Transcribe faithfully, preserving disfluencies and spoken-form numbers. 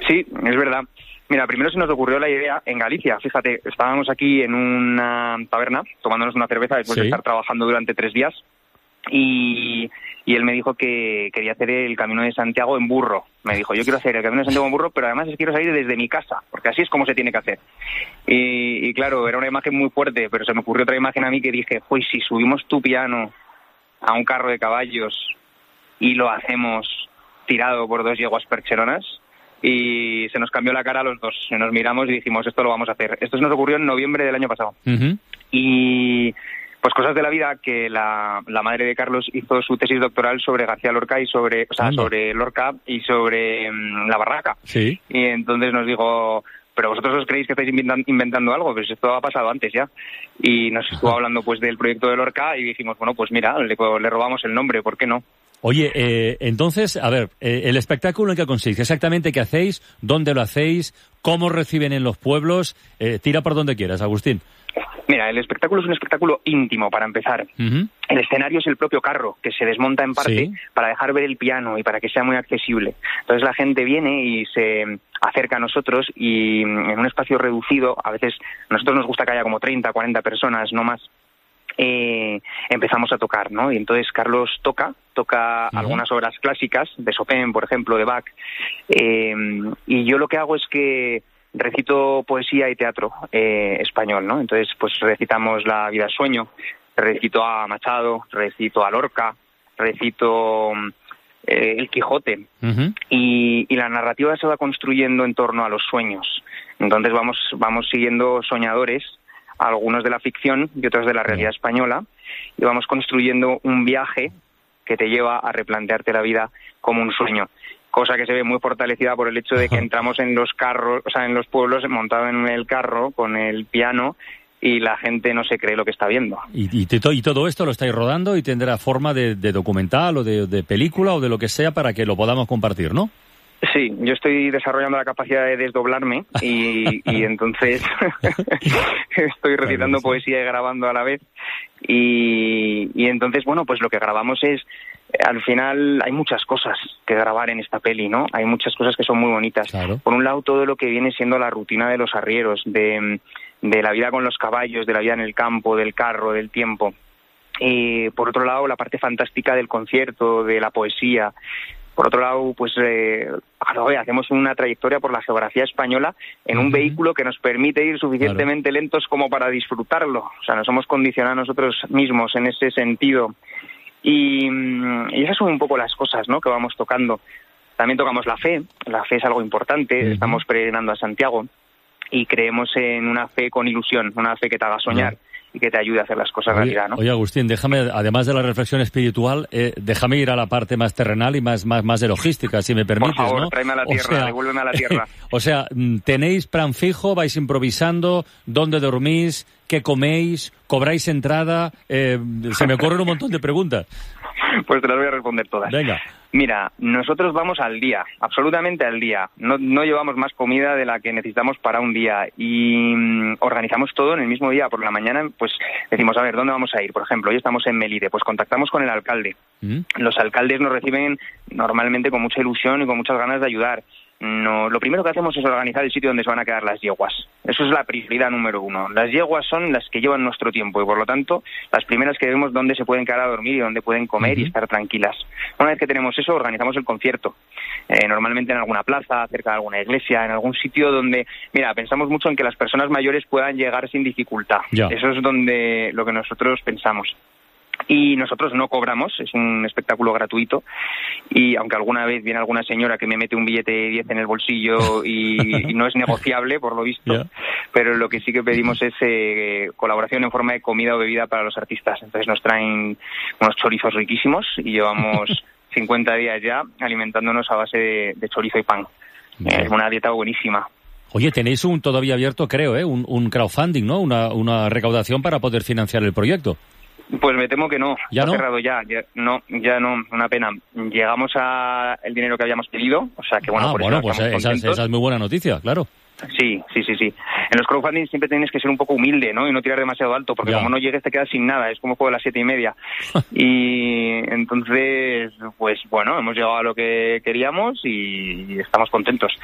Sí, es verdad. Mira, primero se nos ocurrió la idea en Galicia. Fíjate, estábamos aquí en una taberna tomándonos una cerveza después sí. de estar trabajando durante tres días y, y él me dijo que quería hacer el Camino de Santiago en burro. Me dijo, yo quiero hacer el Camino de Santiago en burro, pero además quiero salir desde mi casa, porque así es como se tiene que hacer. Y, y claro, era una imagen muy fuerte, pero se me ocurrió otra imagen a mí que dije, pues si subimos tu piano a un carro de caballos y lo hacemos tirado por dos yeguas percheronas, y se nos cambió la cara a los dos. Nos miramos y dijimos, esto lo vamos a hacer. Esto se nos ocurrió en noviembre del año pasado. Uh-huh. Y pues cosas de la vida, que la, la madre de Carlos hizo su tesis doctoral sobre García Lorca y sobre, o sea, Anda. sobre Lorca y sobre um, La Barraca. Sí. Y entonces nos dijo, pero vosotros os creéis que estáis inventan, inventando algo, pues esto ha pasado antes ya. Y nos estuvo uh-huh. hablando pues del proyecto de Lorca y dijimos, bueno, pues mira, le, le robamos el nombre, ¿por qué no? Oye, eh, entonces, a ver, eh, el espectáculo en qué consiste, exactamente qué hacéis, dónde lo hacéis, cómo reciben en los pueblos, eh, tira por donde quieras, Agustín. Mira, el espectáculo es un espectáculo íntimo, para empezar. Uh-huh. El escenario es el propio carro, que se desmonta en parte sí. para dejar ver el piano y para que sea muy accesible. Entonces la gente viene y se acerca a nosotros y en un espacio reducido, a veces a nosotros nos gusta que haya como treinta, cuarenta personas, no más. Eh, empezamos a tocar, ¿no? Y entonces Carlos toca, toca uh-huh. algunas obras clásicas, de Chopin, por ejemplo, de Bach, eh, y yo lo que hago es que recito poesía y teatro eh, español, ¿no? Entonces, pues recitamos La vida es sueño, recito a Machado, recito a Lorca, recito eh, El Quijote, uh-huh. y, y la narrativa se va construyendo en torno a los sueños. Entonces vamos, vamos siguiendo soñadores, algunos de la ficción y otros de la realidad española, y vamos construyendo un viaje que te lleva a replantearte la vida como un sueño, cosa que se ve muy fortalecida por el hecho de que entramos en los carros, o sea, en los pueblos, montado en el carro con el piano, y la gente no se cree lo que está viendo. Y, y, y todo esto lo estáis rodando y tendrá forma de, de documental o de, de película o de lo que sea para que lo podamos compartir, ¿no? Sí, yo estoy desarrollando la capacidad de desdoblarme y, y entonces estoy recitando poesía y grabando a la vez y, y entonces, bueno, pues lo que grabamos es, al final hay muchas cosas que grabar en esta peli, ¿no? Hay muchas cosas que son muy bonitas. Claro. Por un lado, todo lo que viene siendo la rutina de los arrieros, de, de la vida con los caballos, de la vida en el campo, del carro, del tiempo. Y por otro lado, la parte fantástica del concierto, de la poesía. Por otro lado, pues eh, hacemos una trayectoria por la geografía española en un uh-huh. vehículo que nos permite ir suficientemente claro. lentos como para disfrutarlo. O sea, nos hemos condicionado nosotros mismos en ese sentido. Y, y esas son un poco las cosas, ¿no?, que vamos tocando. También tocamos la fe. La fe es algo importante. Uh-huh. Estamos peregrinando a Santiago y creemos en una fe con ilusión, una fe que te haga soñar. Uh-huh. y que te ayude a hacer las cosas oye, realidad, ¿no? Oye, Agustín, déjame, además de la reflexión espiritual, eh, déjame ir a la parte más terrenal y más, más, más de logística, si me permites, Por favor, ¿no? tráeme a la tierra, o sea, devuélveme a la tierra. O sea, ¿tenéis plan fijo? ¿Vais improvisando? ¿Dónde dormís? ¿Qué coméis? ¿Cobráis entrada? Eh, se me ocurren un montón de preguntas. Pues te las voy a responder todas. Venga. Mira, nosotros vamos al día, absolutamente al día. No, no llevamos más comida de la que necesitamos para un día y mmm, organizamos todo en el mismo día. Por la mañana, pues decimos, a ver, ¿dónde vamos a ir? Por ejemplo, hoy estamos en Melide, pues contactamos con el alcalde. ¿Mm? Los alcaldes nos reciben normalmente con mucha ilusión y con muchas ganas de ayudar. No, lo primero que hacemos es organizar el sitio donde se van a quedar las yeguas. Eso es la prioridad número uno. Las yeguas son las que llevan nuestro tiempo y, por lo tanto, las primeras que vemos dónde se pueden quedar a dormir y dónde pueden comer uh-huh. y estar tranquilas. Una vez que tenemos eso, organizamos el concierto. Eh, normalmente en alguna plaza, cerca de alguna iglesia, en algún sitio donde... Mira, pensamos mucho en que las personas mayores puedan llegar sin dificultad. Ya. Eso es donde lo que nosotros pensamos. Y nosotros no cobramos, es un espectáculo gratuito y aunque alguna vez viene alguna señora que me mete un billete de diez en el bolsillo y, y no es negociable por lo visto, yeah. pero lo que sí que pedimos es eh, colaboración en forma de comida o bebida para los artistas. Entonces nos traen unos chorizos riquísimos y llevamos cincuenta días ya alimentándonos a base de, de chorizo y pan. Yeah. Es una dieta buenísima. Oye, tenéis un todavía abierto, creo, ¿eh? un, un crowdfunding, ¿no? Una, una recaudación para poder financiar el proyecto. Pues me temo que no, ¿Ya está no? cerrado ya, ya, no, ya no, una pena. Llegamos a el dinero que habíamos pedido, o sea que bueno, ah, por bueno, eso pues estamos esa, contentos. esa es muy buena noticia, claro. Sí, sí, sí, sí. En los crowdfunding siempre tienes que ser un poco humilde, ¿no? Y no tirar demasiado alto, porque ya. como no llegues te quedas sin nada, es como juego de las siete y media. Y entonces, pues bueno, hemos llegado a lo que queríamos y estamos contentos.